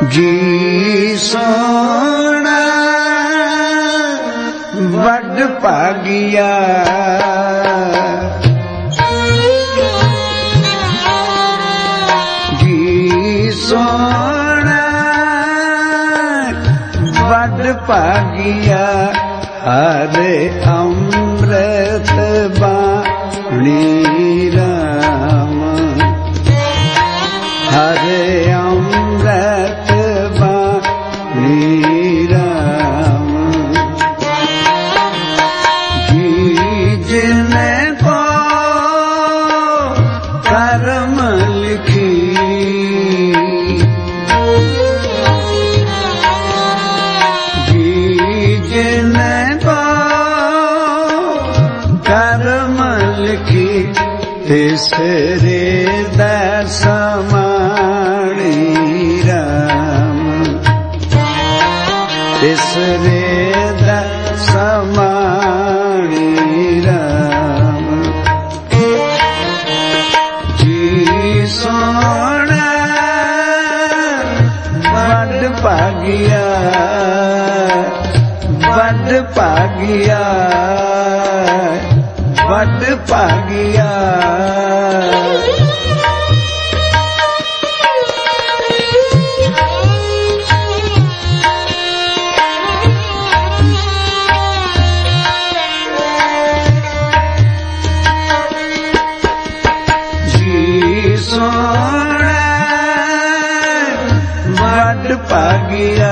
जी सोना वड भागिया जी सोना वड भागिया हरे अमृत बाणी राम हरे अमृत बाणी राम जी जिने को कर्म लिखी जी जिने को कर्म लिखी तिसरे दसमाणी राम तिसरे दसमाणी राम जी सोना वड भागिया वड भागिया वड भागिया सोना वड भागिया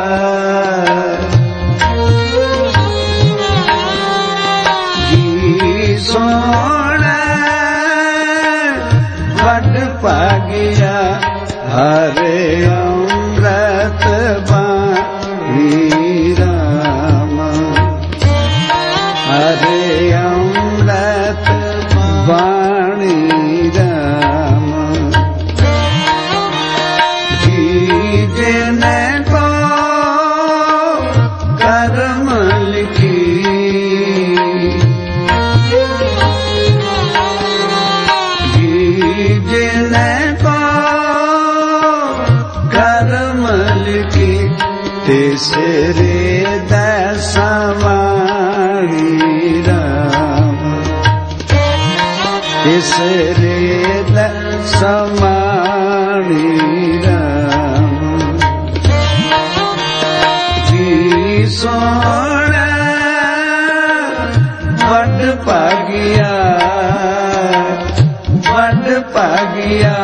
जी सोना वड भागिया हरे अमृत बाणी राम हरे अमृत बाणी राम जिने को कर्म लिखी जिने को कर्म लिखी तिसरे दसमाणी राम तिसरे दसमाणी राम जी सोना वड भागिया वड भागिया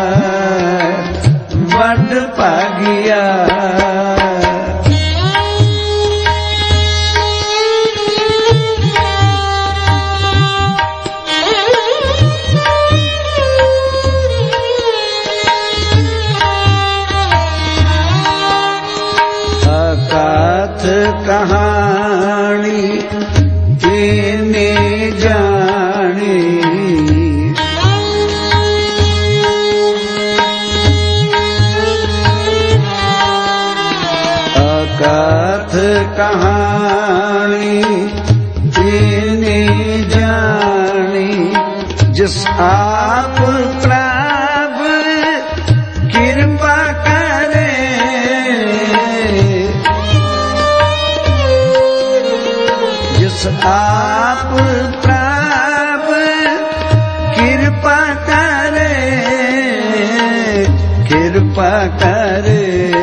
वड भागिया अकाथ कहानी इने जानी अकाथ कहानी इने जानी जिस आप प्रभ कृपा करे जिस आप प्रभ कृपा करे कृपा करे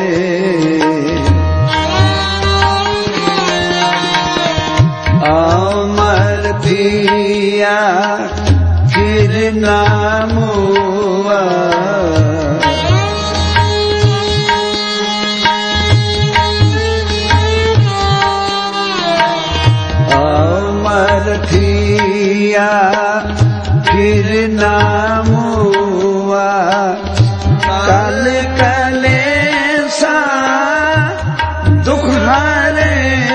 अमर थिया फिर नामुआ अमर थिया फिर नामुआ कल कलेसा दुख हारे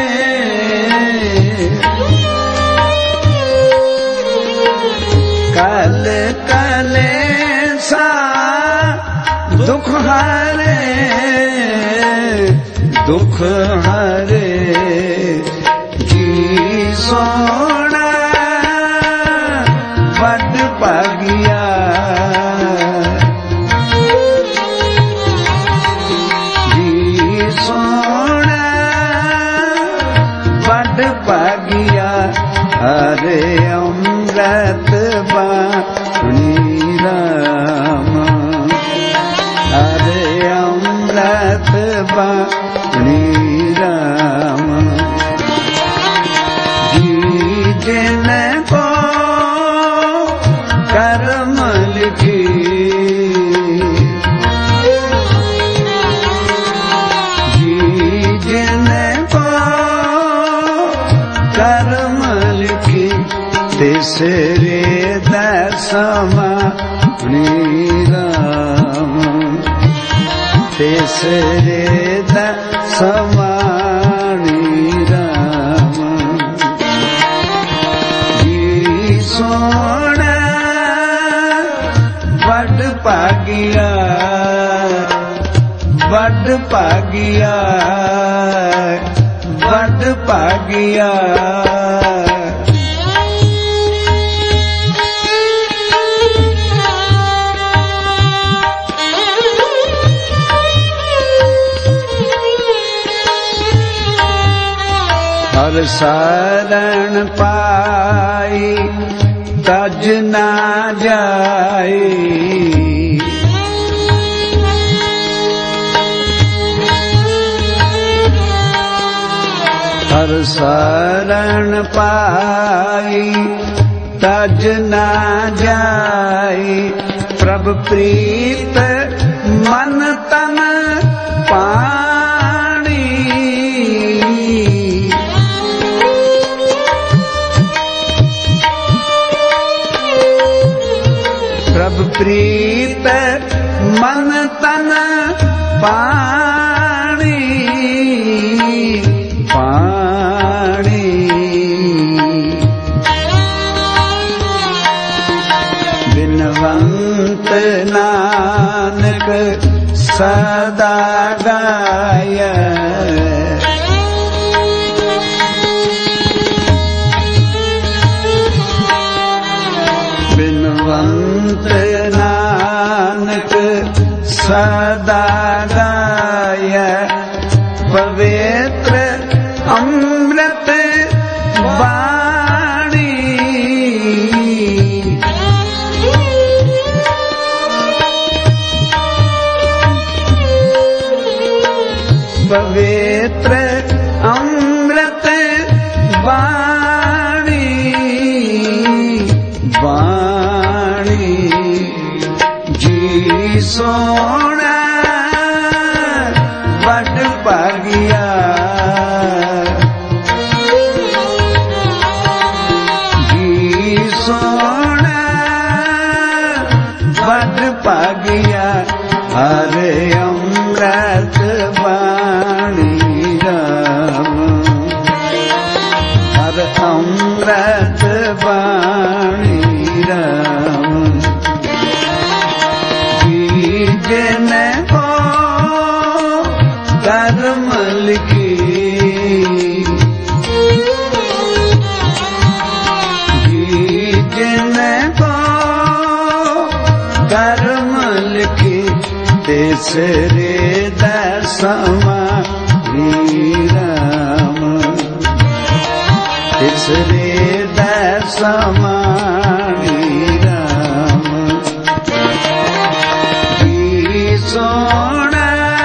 कल कलेसा दुख हारे दुख हारे जी सोना वड भागिया भागिया हरे अमृत बाणी राम हरे अमृत बाणी राम जी जिनको कर्म लिखी जी जिनको कर्म लिखी तीसरे दसमा राम तीसरे दसमा राम जी सोना बड़ पागिया बड़ पागिया बड़ पागिया हर शरण पाई तज ना जाए हर शरण पाई तज ना जाए प्रभु प्रीत मन तन पानी प्रभु प्रीत मन तन पानी पानी बिनवंत नानक सदा गाय बिनवंत नानक सदा गाय पवित्र अमृत वाणी पवित्र अमृत वाणी वाणी जी सोना बड़ पागिया जी सोना बड़ पागिया हरे अमृत बाणी राम हरे अमृत बाणी राम जी जिनको कर्म लिखी जी जिनको कर्म लिखी तीसरे दसमा राम तीसरे दसमा राम जी सोना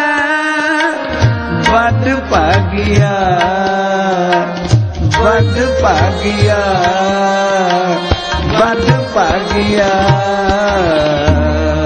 बड़ पागिया बड़ पागिया बड़ पागिया